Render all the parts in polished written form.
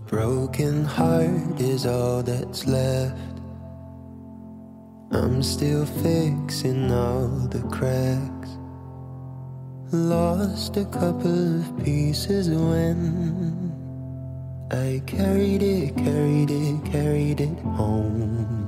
Broken heart is all that's left. I'm still fixing all the cracks. Lost a couple of pieces when I carried it home.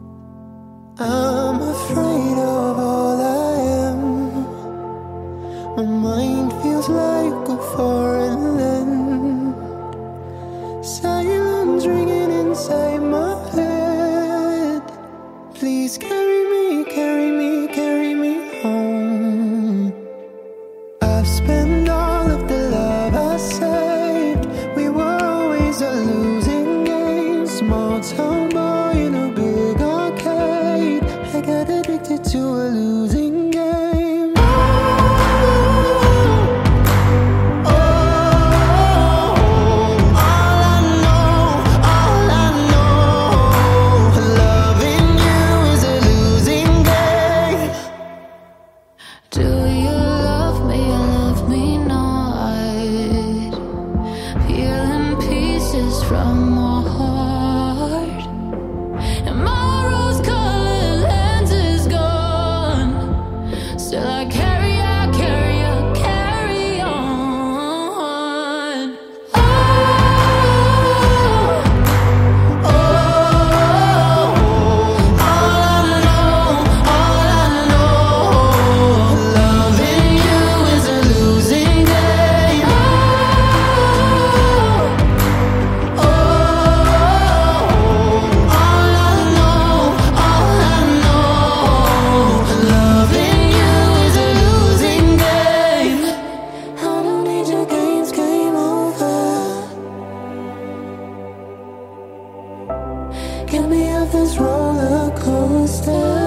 I'm afraid of all I am. My mind feels like a foreign land. Silence ringing inside my head. Please carry me, carry me, carry me home. I've spent all of the love I saved. We were always a losing game. Small town boy in a big arcade. I got addicted to a losing game. From my heart, and my rose-colored lens is gone. Still I carry on. Oh, all I know, loving you is a losing game. Get me off this roller coaster.